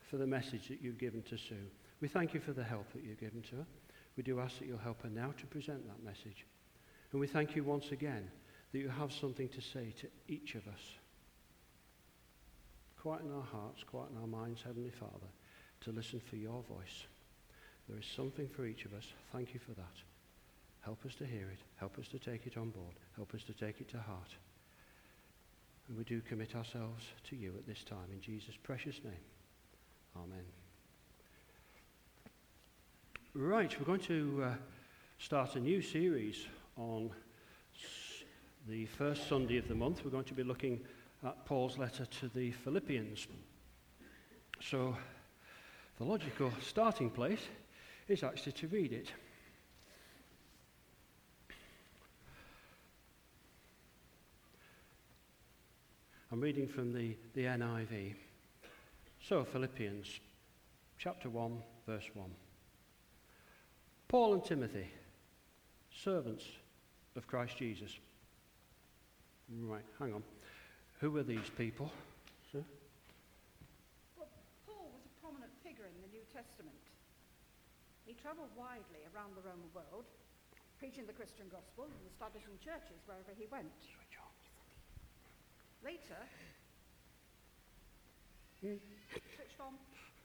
for the message that you've given to Sue. We thank you for the help that you've given to her. We do ask that you'll help her now to present that message. And we thank you once again that you have something to say to each of us. Quieten our hearts, quieten our minds, Heavenly Father, to listen for your voice. There is something for each of us. Thank you for that. Help us to hear it. Help us to take it on board. Help us to take it to heart. And we do commit ourselves to you at this time in Jesus' precious name. Amen. Right, we're going to start a new series on the first Sunday of the month. We're going to be looking at Paul's letter to the Philippians. So the logical starting place is actually to read it. I'm reading from the NIV. So, Philippians, chapter 1, verse 1. Paul and Timothy, servants of Christ Jesus. Right, hang on. Who were these people? Sir? Well, Paul was a prominent figure in the New Testament. He travelled widely around the Roman world, preaching the Christian gospel and establishing churches wherever he went. Later, switched on.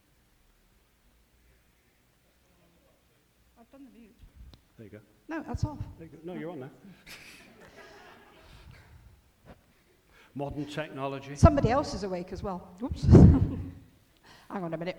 I've done the mute. There you go. No, that's off. There you go. No, you're on now. Modern technology. Somebody else is awake as well. Oops. Hang on a minute.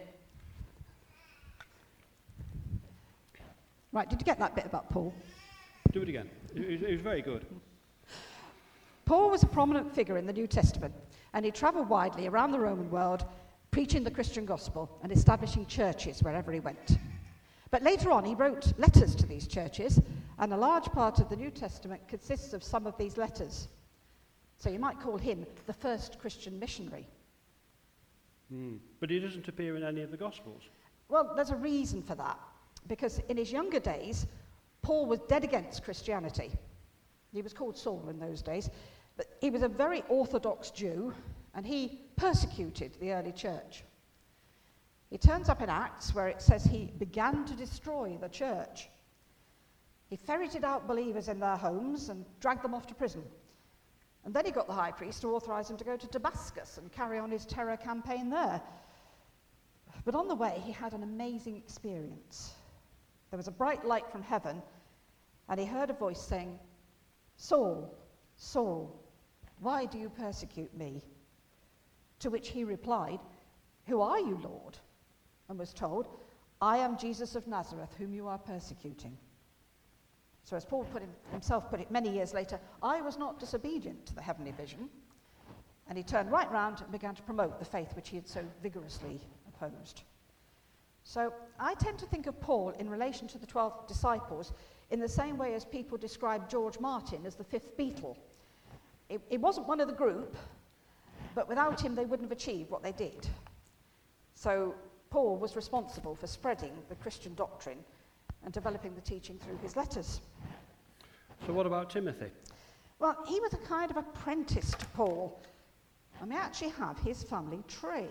Right, did you get that bit about Paul? Do it again. It was very good. Paul was a prominent figure in the New Testament, and he travelled widely around the Roman world, preaching the Christian gospel and establishing churches wherever he went. But later on, he wrote letters to these churches, and a large part of the New Testament consists of some of these letters. So you might call him the first Christian missionary. But he doesn't appear in any of the Gospels. Well, there's a reason for that, because in his younger days, Paul was dead against Christianity. He was called Saul in those days, but he was a very orthodox Jew, and he persecuted the early church. He turns up in Acts where it says he began to destroy the church. He ferreted out believers in their homes and dragged them off to prison. And then he got the high priest to authorize him to go to Damascus and carry on his terror campaign there. But on the way, he had an amazing experience. There was a bright light from heaven, and he heard a voice saying, "Saul, Saul, why do you persecute me?" To which he replied, "Who are you, Lord?" And was told, "I am Jesus of Nazareth, whom you are persecuting." So as Paul himself put it many years later, I was not disobedient to the heavenly vision. And he turned right round and began to promote the faith which he had so vigorously opposed. So I tend to think of Paul in relation to the 12 disciples in the same way as people describe George Martin as the fifth Beatle. He wasn't one of the group, but without him they wouldn't have achieved what they did. So Paul was responsible for spreading the Christian doctrine and developing the teaching through his letters. So what about Timothy? Well, he was a kind of apprentice to Paul, and we actually have his family tree.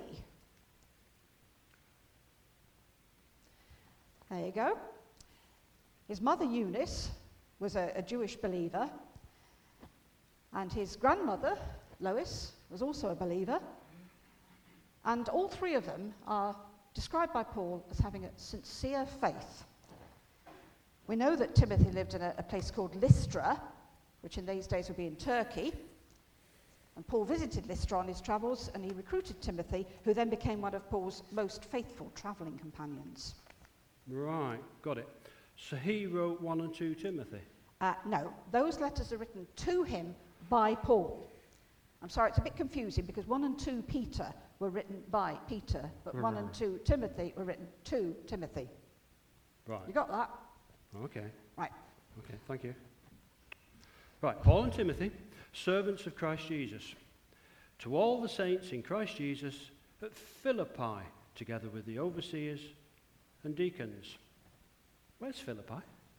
There you go. His mother Eunice was a Jewish believer, and his grandmother, Lois, was also a believer, and all three of them are described by Paul as having a sincere faith. We know that Timothy lived in a place called Lystra, which in these days would be in Turkey. And Paul visited Lystra on his travels, and he recruited Timothy, who then became one of Paul's most faithful travelling companions. Right, got it. So he wrote 1 and 2 Timothy? No, those letters are written to him by Paul. I'm sorry, it's a bit confusing, because 1 and 2 Peter were written by Peter, but 1 and 2 Timothy were written to Timothy. Right. You got that? Okay. Right. Okay, thank you. Right, Paul and Timothy, servants of Christ Jesus, to all the saints in Christ Jesus at Philippi, together with the overseers and deacons. Where's Philippi?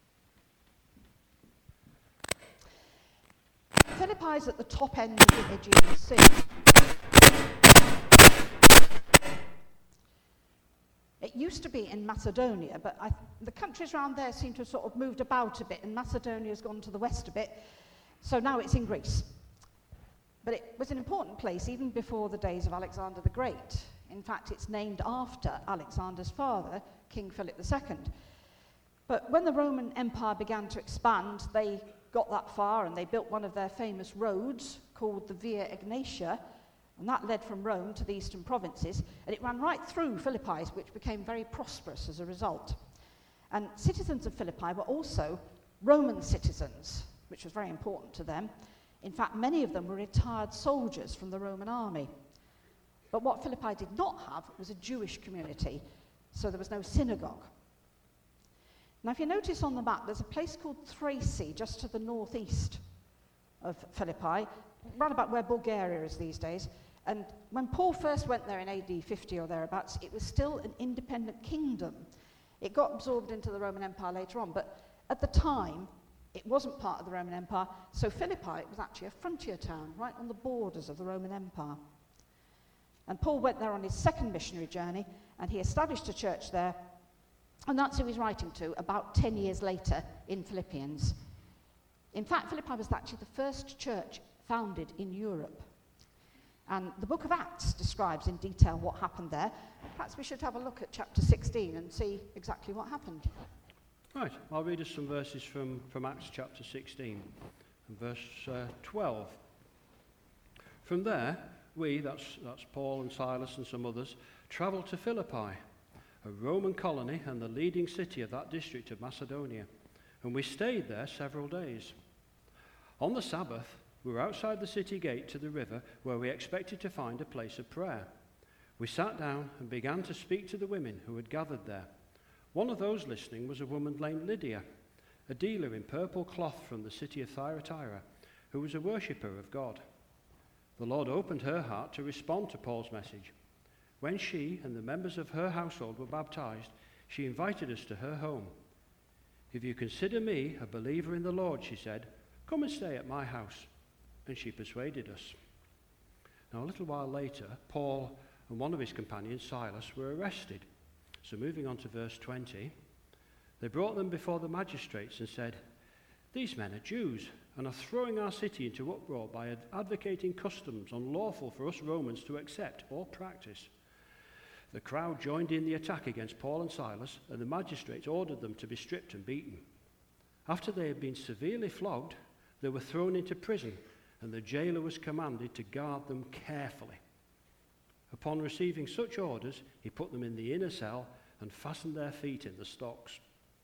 Philippi is at the top end of the Aegean Sea. used to be in Macedonia, but the countries around there seem to have sort of moved about a bit, and Macedonia's gone to the west a bit, so now it's in Greece. But it was an important place even before the days of Alexander the Great. In fact, it's named after Alexander's father, King Philip II. But when the Roman Empire began to expand, they got that far and they built one of their famous roads called the Via Egnatia, and that led from Rome to the eastern provinces, and it ran right through Philippi, which became very prosperous as a result. And citizens of Philippi were also Roman citizens, which was very important to them. In fact, many of them were retired soldiers from the Roman army. But what Philippi did not have was a Jewish community, so there was no synagogue. Now, if you notice on the map, there's a place called Thrace, just to the northeast of Philippi, right about where Bulgaria is these days. And when Paul first went there in AD 50 or thereabouts, it was still an independent kingdom. It got absorbed into the Roman Empire later on, but at the time, it wasn't part of the Roman Empire, so Philippi was actually a frontier town, right on the borders of the Roman Empire. And Paul went there on his second missionary journey, and he established a church there, and that's who he's writing to about 10 years later in Philippians. In fact, Philippi was actually the first church founded in Europe. And the book of Acts describes in detail what happened there. Perhaps we should have a look at chapter 16 and see exactly what happened. Right, I'll read us some verses from Acts chapter 16, and verse 12. From there, we, that's Paul and Silas and some others, travelled to Philippi, a Roman colony and the leading city of that district of Macedonia, and we stayed there several days. On the Sabbath, we were outside the city gate to the river where we expected to find a place of prayer. We sat down and began to speak to the women who had gathered there. One of those listening was a woman named Lydia, a dealer in purple cloth from the city of Thyatira, who was a worshipper of God. The Lord opened her heart to respond to Paul's message. When she and the members of her household were baptized, she invited us to her home. "If you consider me a believer in the Lord," she said, "come and stay at my house." And she persuaded us. Now, a little while later, Paul and one of his companions, Silas, were arrested. So moving on to verse 20, they brought them before the magistrates and said, "These men are Jews and are throwing our city into uproar by advocating customs unlawful for us Romans to accept or practice." The crowd joined in the attack against Paul and Silas, and the magistrates ordered them to be stripped and beaten. After they had been severely flogged, they were thrown into prison, and the jailer was commanded to guard them carefully. Upon receiving such orders, he put them in the inner cell and fastened their feet in the stocks.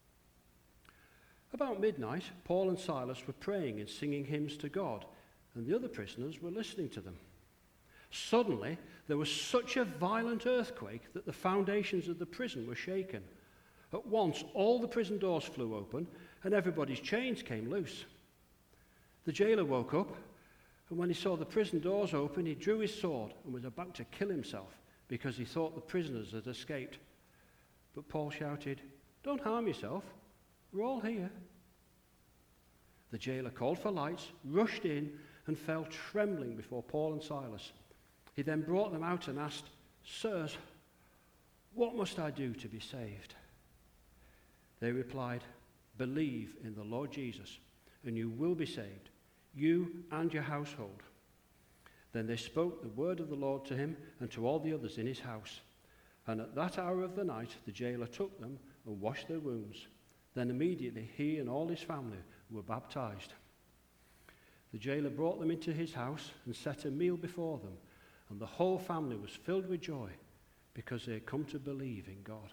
About midnight, Paul and Silas were praying and singing hymns to God, and the other prisoners were listening to them. Suddenly, there was such a violent earthquake that the foundations of the prison were shaken. At once, all the prison doors flew open, and everybody's chains came loose. The jailer woke up, and when he saw the prison doors open, he drew his sword and was about to kill himself because he thought the prisoners had escaped. But Paul shouted, "Don't harm yourself, we're all here." The jailer called for lights, rushed in, and fell trembling before Paul and Silas. He then brought them out and asked, "Sirs, what must I do to be saved?" They replied, "Believe in the Lord Jesus, and you will be saved, you and your household." Then they spoke the word of the Lord to him and to all the others in his house. And at that hour of the night, the jailer took them and washed their wounds. Then immediately he and all his family were baptized. The jailer brought them into his house and set a meal before them, and the whole family was filled with joy because they had come to believe in God.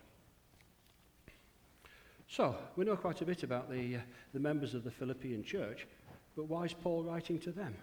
So, we know quite a bit about the members of the Philippian church, but why is Paul writing to them?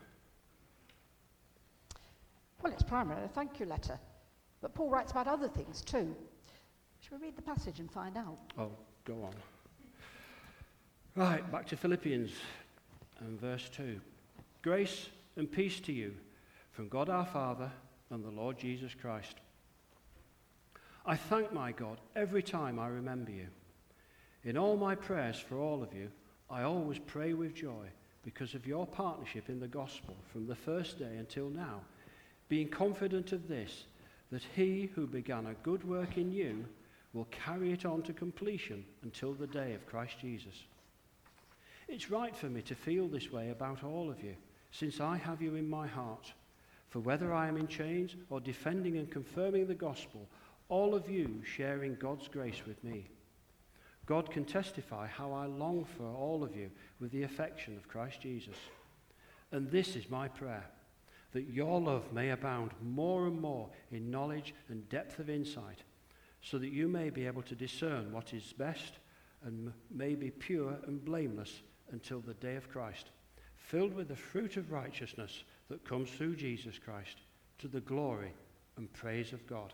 Well, it's primarily a thank you letter, but Paul writes about other things too. Shall we read the passage and find out? Oh, go on. Right, back to Philippians and verse 2. Grace and peace to you from God our Father and the Lord Jesus Christ. I thank my God every time I remember you. In all my prayers for all of you, I always pray with joy because of your partnership in the gospel from the first day until now, being confident of this, that he who began a good work in you will carry it on to completion until the day of Christ Jesus. It's right for me to feel this way about all of you, since I have you in my heart. For whether I am in chains or defending and confirming the gospel, all of you sharing God's grace with me. God can testify how I long for all of you with the affection of Christ Jesus. And this is my prayer, that your love may abound more and more in knowledge and depth of insight, so that you may be able to discern what is best and may be pure and blameless until the day of Christ, filled with the fruit of righteousness that comes through Jesus Christ, to the glory and praise of God.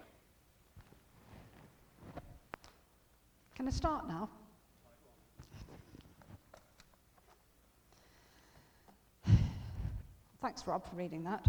Can I start now? Thanks, Rob, for reading that.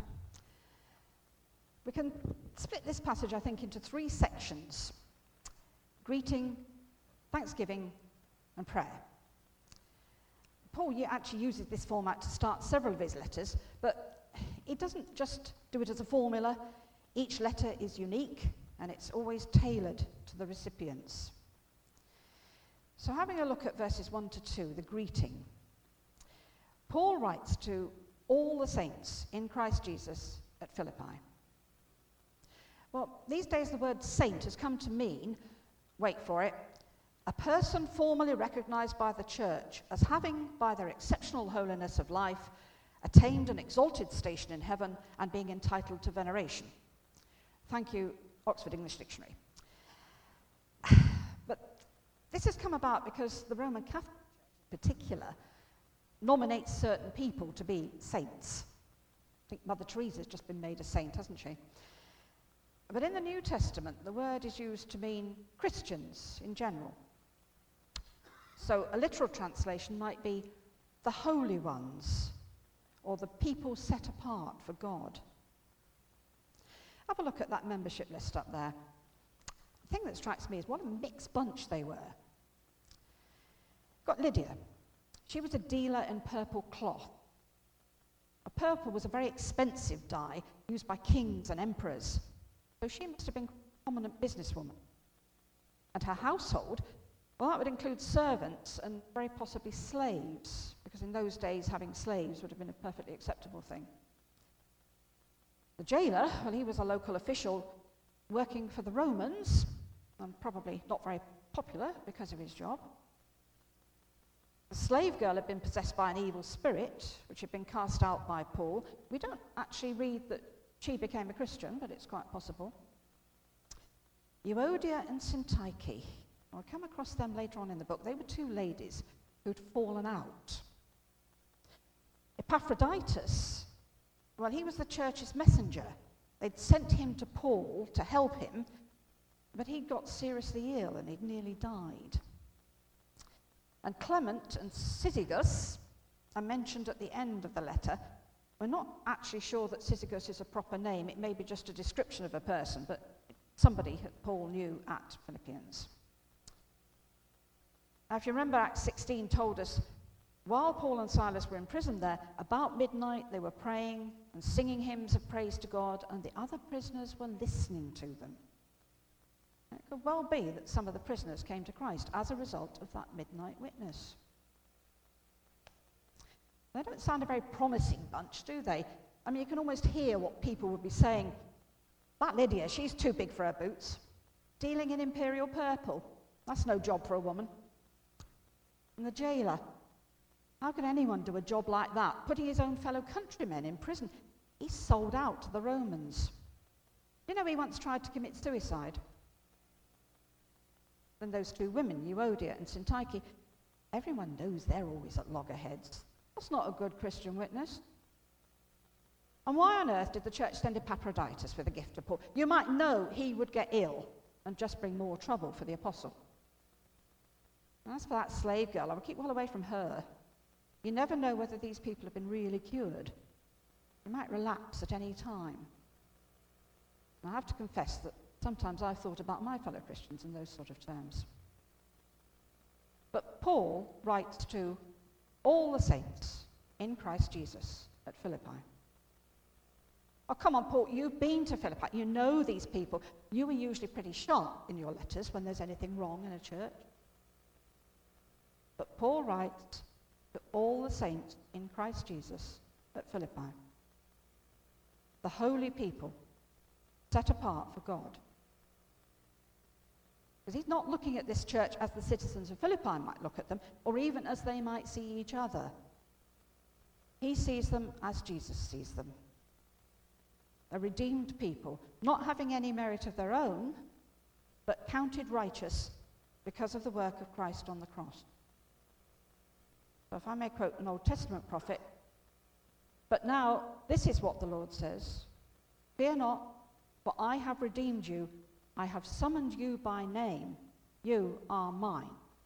We can split this passage, I think, into 3 sections: greeting, thanksgiving, and prayer. Paul actually uses this format to start several of his letters, but he doesn't just do it as a formula. Each letter is unique, and it's always tailored to the recipients. So having a look at verses 1 to 2, the greeting. Paul writes to all the saints in Christ Jesus at Philippi. Well, these days the word saint has come to mean, wait for it, a person formally recognized by the church as having, by their exceptional holiness of life, attained an exalted station in heaven and being entitled to veneration. Thank you, Oxford English Dictionary. But this has come about because the Roman Catholic Church in particular nominates certain people to be saints. I think Mother Teresa's just been made a saint, hasn't she? But in the New Testament, the word is used to mean Christians in general. So a literal translation might be the holy ones, or the people set apart for God. Have a look at that membership list up there. The thing that strikes me is what a mixed bunch they were. Got Lydia. She was a dealer in purple cloth. Purple was a very expensive dye used by kings and emperors, so she must have been a prominent businesswoman. And her household, well, that would include servants and very possibly slaves, because in those days having slaves would have been a perfectly acceptable thing. The jailer, well, he was a local official working for the Romans, and probably not very popular because of his job. The slave girl had been possessed by an evil spirit, which had been cast out by Paul. We don't actually read that she became a Christian, but it's quite possible. Euodia and Syntyche, I'll come across them later on in the book. They were 2 ladies who'd fallen out. Epaphroditus, well, he was the church's messenger. They'd sent him to Paul to help him, but he got seriously ill and he'd nearly died. And Clement and Syzygus are mentioned at the end of the letter. We're not actually sure that Syzygus is a proper name. It may be just a description of a person, but somebody that Paul knew at Philippians. Now, if you remember, Acts 16 told us, while Paul and Silas were in prison there, about midnight they were praying and singing hymns of praise to God, and the other prisoners were listening to them. It could well be that some of the prisoners came to Christ as a result of that midnight witness. They don't sound a very promising bunch, do they? I mean, you can almost hear what people would be saying. That Lydia, she's too big for her boots. Dealing in imperial purple, that's no job for a woman. And the jailer, how can anyone do a job like that? Putting his own fellow countrymen in prison. He's sold out to the Romans. You know, he once tried to commit suicide. And those 2 women, Euodia and Syntyche, everyone knows they're always at loggerheads. That's not a good Christian witness. And why on earth did the church send Epaphroditus with a gift to Paul? You might know he would get ill and just bring more trouble for the apostle. And as for that slave girl, I would keep well away from her. You never know whether these people have been really cured. They might relapse at any time. And I have to confess that sometimes I've thought about my fellow Christians in those sort of terms. But Paul writes to all the saints in Christ Jesus at Philippi. Oh, come on, Paul, you've been to Philippi. You know these people. You are usually pretty sharp in your letters when there's anything wrong in a church. But Paul writes to all the saints in Christ Jesus at Philippi, the holy people set apart for God. Because he's not looking at this church as the citizens of Philippi might look at them, or even as they might see each other. He sees them as Jesus sees them. A redeemed people, not having any merit of their own, but counted righteous because of the work of Christ on the cross. So if I may quote an Old Testament prophet, but now this is what the Lord says, fear not, for I have redeemed you, I have summoned you by name, you are mine.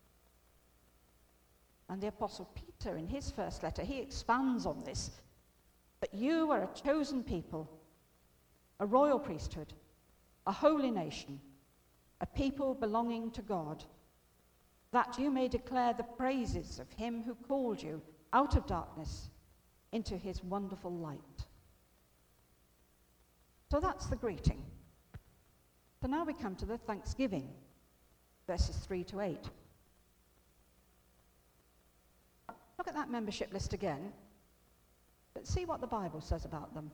And the Apostle Peter, in his first letter, he expands on this, that you are a chosen people, a royal priesthood, a holy nation, a people belonging to God, that you may declare the praises of him who called you out of darkness into his wonderful light. So that's the greeting. So now we come to the thanksgiving, verses 3 to 8. Look at that membership list again, but see what the Bible says about them.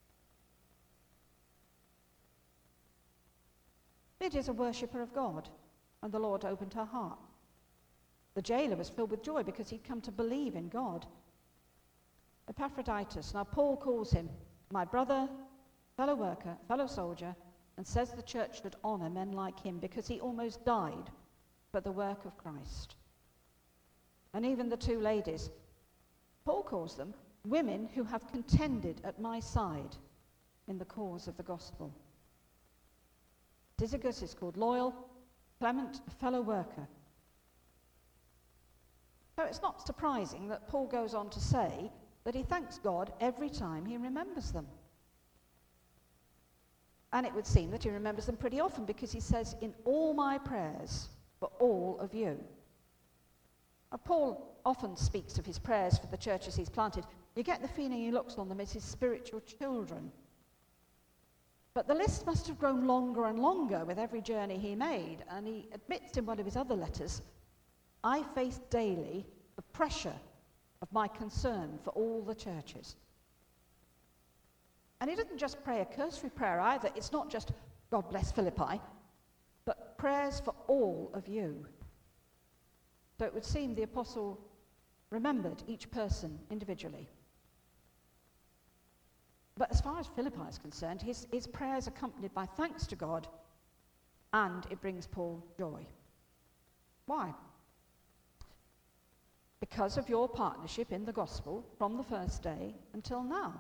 Lydia's a worshipper of God, and the Lord opened her heart. The jailer was filled with joy because he'd come to believe in God. Epaphroditus, now Paul calls him my brother, fellow worker, fellow soldier, and says the church should honor men like him because he almost died for the work of Christ. And even the two ladies, Paul calls them women who have contended at my side in the cause of the gospel. Tychicus is called loyal, Clement, a fellow worker. So it's not surprising that Paul goes on to say that he thanks God every time he remembers them. And it would seem that he remembers them pretty often because he says, in all my prayers for all of you. Now, Paul often speaks of his prayers for the churches he's planted. You get the feeling he looks on them as his spiritual children. But the list must have grown longer and longer with every journey he made, and he admits in one of his other letters, I face daily the pressure of my concern for all the churches. And he doesn't just pray a cursory prayer either. It's not just, God bless Philippi, but prayers for all of you. So it would seem the apostle remembered each person individually. But as far as Philippi is concerned, his prayer is accompanied by thanks to God, and it brings Paul joy. Why? Because of your partnership in the gospel from the first day until now.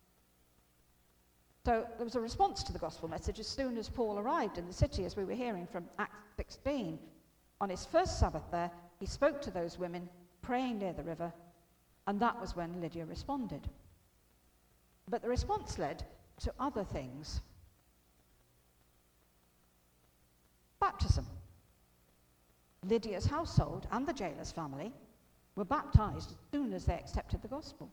So there was a response to the gospel message as soon as Paul arrived in the city, as we were hearing from Acts 16. On his first Sabbath there, he spoke to those women praying near the river, and that was when Lydia responded. But the response led to other things. Baptism. Lydia's household and the jailer's family were baptized as soon as they accepted the gospel.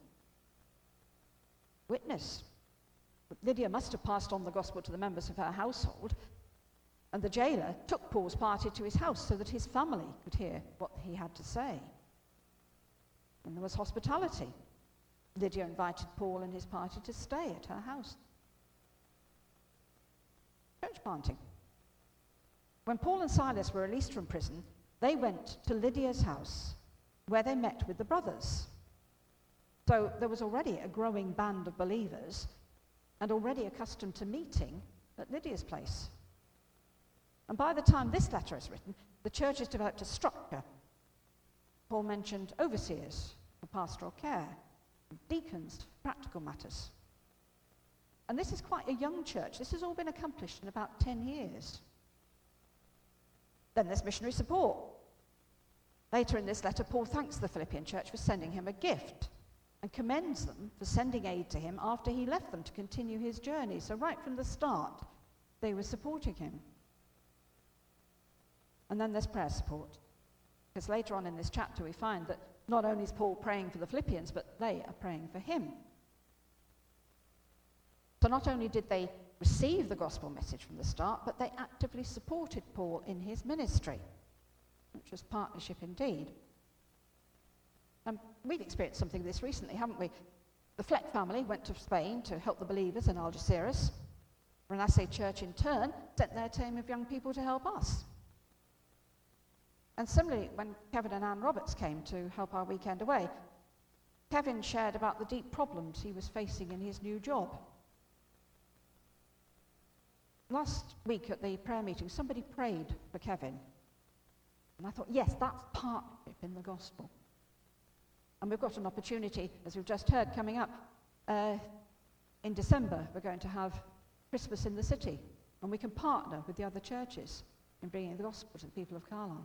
Witness. Lydia must have passed on the gospel to the members of her household, and the jailer took Paul's party to his house so that his family could hear what he had to say. And there was hospitality. Lydia invited Paul and his party to stay at her house. Church planting. When Paul and Silas were released from prison, they went to Lydia's house, where they met with the brothers. So there was already a growing band of believers and already accustomed to meeting at Lydia's place. And by the time this letter is written, the church has developed a structure. Paul mentioned overseers for pastoral care, deacons for practical matters. And this is quite a young church. This has all been accomplished in about 10 years. Then there's missionary support. Later in this letter, Paul thanks the Philippian church for sending him a gift and commends them for sending aid to him after he left them to continue his journey. So right from the start, they were supporting him. And then there's prayer support. Because later on in this chapter, we find that not only is Paul praying for the Philippians, but they are praying for him. So not only did they receive the gospel message from the start, but they actively supported Paul in his ministry, which was partnership indeed. And we've experienced something of this recently, haven't we? The Fleck family went to Spain to help the believers in Algeciras. Renaissance Church, in turn, sent their team of young people to help us. And similarly, when Kevin and Ann Roberts came to help our weekend away, Kevin shared about the deep problems he was facing in his new job. Last week at the prayer meeting, somebody prayed for Kevin. And I thought, yes, that's partnership in the gospel. And we've got an opportunity, as we've just heard, coming up. In December, we're going to have Christmas in the city, and we can partner with the other churches in bringing the gospel to the people of Carlisle.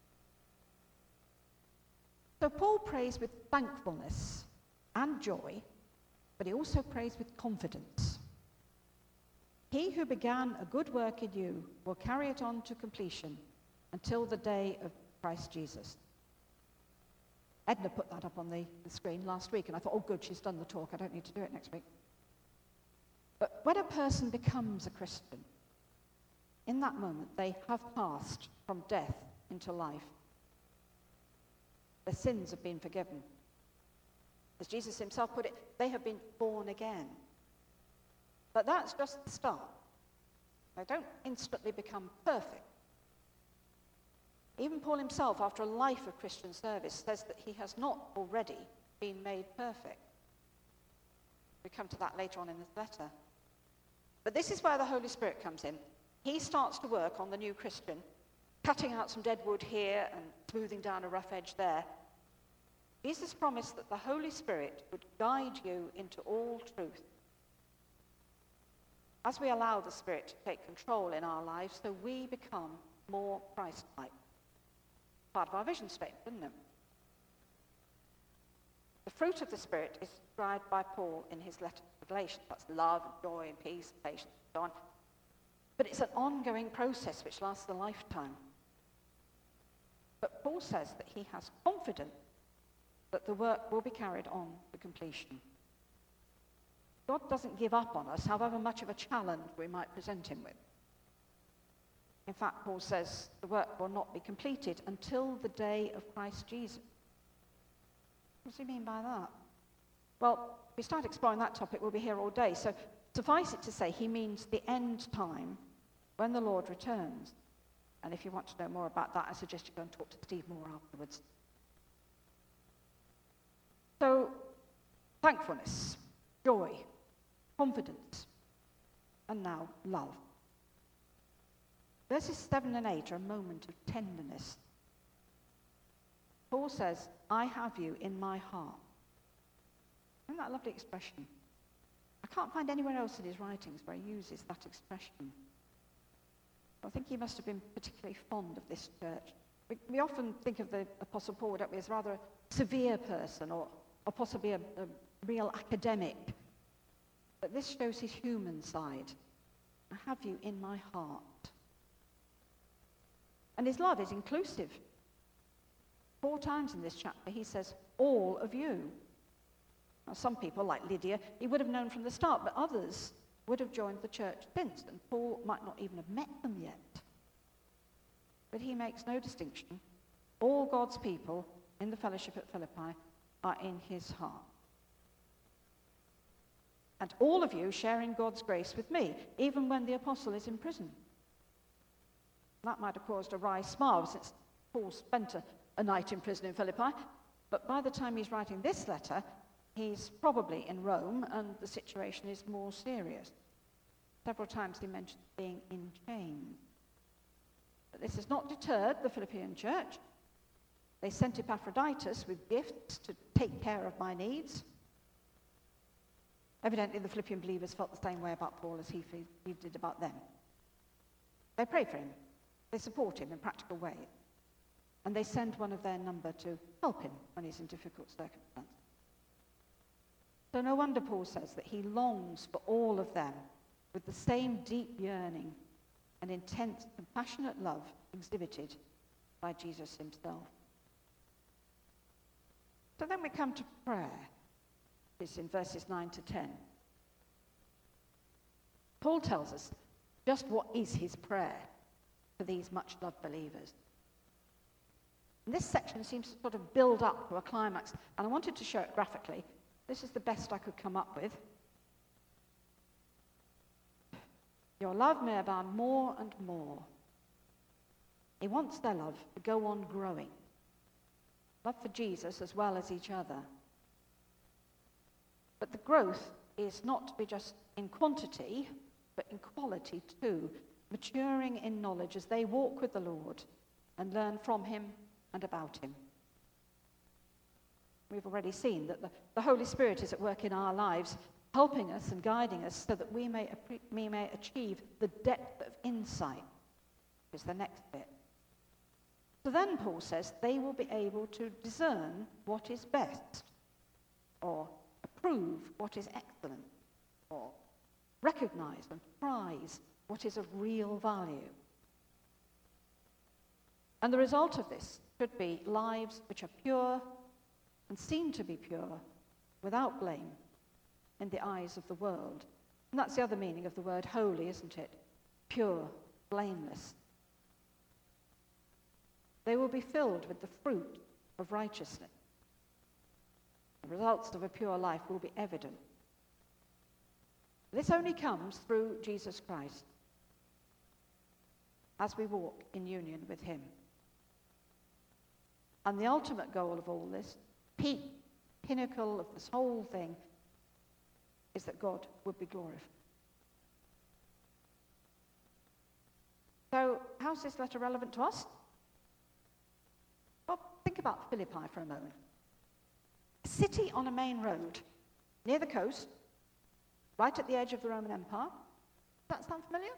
So Paul prays with thankfulness and joy, but he also prays with confidence. He who began a good work in you will carry it on to completion until the day of Christ Jesus. Edna put that up on the screen last week, and I thought, oh good, she's done the talk, I don't need to do it next week. But when a person becomes a Christian, in that moment they have passed from death into life. Their sins have been forgiven. As Jesus himself put it, they have been born again. But that's just the start. They don't instantly become perfect. Even Paul himself, after a life of Christian service, says that he has not already been made perfect. We come to that later on in this letter. But this is where the Holy Spirit comes in. He starts to work on the new Christian, cutting out some dead wood here and smoothing down a rough edge there. Jesus promised that the Holy Spirit would guide you into all truth. As we allow the Spirit to take control in our lives, so we become more Christ-like. Part of our vision statement, isn't it? The fruit of the Spirit is described by Paul in his letter to Galatians. That's love, and joy, and peace, and patience, and so on. But it's an ongoing process which lasts a lifetime. But Paul says that he has confidence that the work will be carried on to completion. God doesn't give up on us, however much of a challenge we might present him with. In fact, Paul says the work will not be completed until the day of Christ Jesus. What does he mean by that? Well, if we start exploring that topic, we'll be here all day. So suffice it to say, he means the end time when the Lord returns. And if you want to know more about that, I suggest you go and talk to Steve Moore afterwards. So, thankfulness, joy, confidence, and now love. Verses 7 and 8 are a moment of tenderness. Paul says, I have you in my heart. Isn't that a lovely expression? I can't find anywhere else in his writings where he uses that expression. I think he must have been particularly fond of this church. We often think of the Apostle Paul, don't we, as rather a severe person or possibly a real academic. But this shows his human side. I have you in my heart. And his love is inclusive. 4 times in this chapter he says, all of you. Now, some people, like Lydia, he would have known from the start, but others would have joined the church since, and Paul might not even have met them yet. But he makes no distinction. All God's people in the fellowship at Philippi are in his heart. And all of you sharing God's grace with me, even when the apostle is in prison. That might have caused a wry smile, since Paul spent a night in prison in Philippi. But by the time he's writing this letter, he's probably in Rome, and the situation is more serious. Several times he mentions being in chains. But this has not deterred the Philippian church. They sent Epaphroditus with gifts to take care of my needs. Evidently, the Philippian believers felt the same way about Paul as he did about them. They pray for him. They support him in practical ways. And they send one of their number to help him when he's in difficult circumstances. So no wonder Paul says that he longs for all of them with the same deep yearning and intense, compassionate love exhibited by Jesus himself. So then we come to prayer. It's in verses 9 to 10. Paul tells us just what is his prayer for these much-loved believers. And this section seems to sort of build up to a climax, and I wanted to show it graphically. This is the best I could come up with. Your love may abound more and more. He wants their love to go on growing. Love for Jesus as well as each other. But the growth is not to be just in quantity, but in quality too, maturing in knowledge as they walk with the Lord and learn from him and about him. We've already seen that the Holy Spirit is at work in our lives, helping us and guiding us so that we may achieve the depth of insight, is the next bit. So then Paul says they will be able to discern what is best, or approve what is excellent, or recognize and prize what is of real value. And the result of this should be lives which are pure and seen to be pure, without blame, in the eyes of the world. And that's the other meaning of the word holy, isn't it? Pure, blameless. They will be filled with the fruit of righteousness. The results of a pure life will be evident. This only comes through Jesus Christ, as we walk in union with him. And the ultimate goal of all this, pinnacle of this whole thing, is that God would be glorified. So, how's this letter relevant to us? Well, think about Philippi for a moment. A city on a main road, near the coast, right at the edge of the Roman Empire. Does that sound familiar?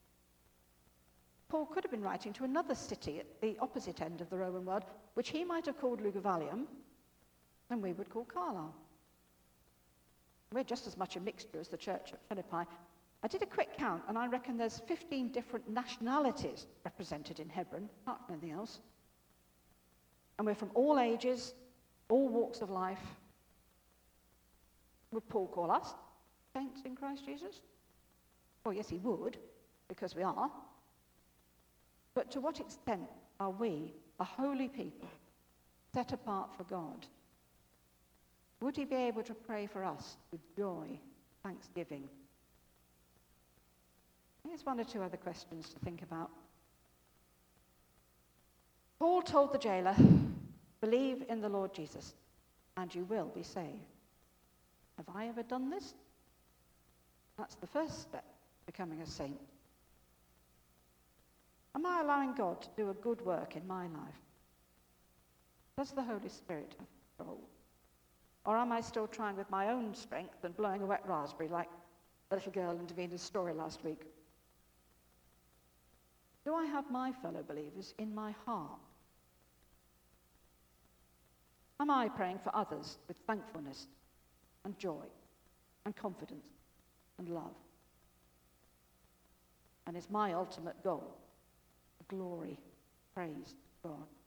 Paul could have been writing to another city at the opposite end of the Roman world, which he might have called Lugavalium, and we would call Carlisle. We're just as much a mixture as the church at Philippi. I did a quick count, and I reckon there's 15 different nationalities represented in Hebron, not anything else. And we're from all ages, all walks of life. Would Paul call us saints in Christ Jesus? Well, yes, he would, because we are. But to what extent are we, a holy people, set apart for God? Would he be able to pray for us with joy, thanksgiving? Here's one or two other questions to think about. Paul told the jailer, believe in the Lord Jesus, and you will be saved. Have I ever done this? That's the first step to becoming a saint. Am I allowing God to do a good work in my life? Does the Holy Spirit have control? Or am I still trying with my own strength and blowing a wet raspberry like the little girl in Davina's story last week? Do I have my fellow believers in my heart? Am I praying for others with thankfulness and joy and confidence and love? And is my ultimate goal glory, praise God?